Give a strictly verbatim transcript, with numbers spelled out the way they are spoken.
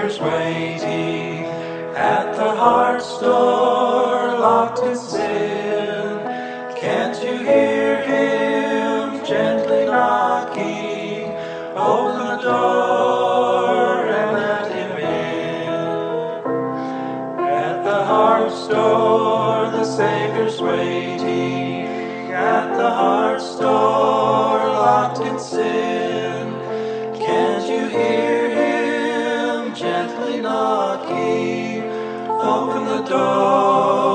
Savior's waiting at the heart's door, locked in sin. Can't you hear him gently knocking? Open the door and let him in. At the heart's door, the Savior's waiting. At the heart's door, locked in sin. Can't you hear him gently knocking? Open the door.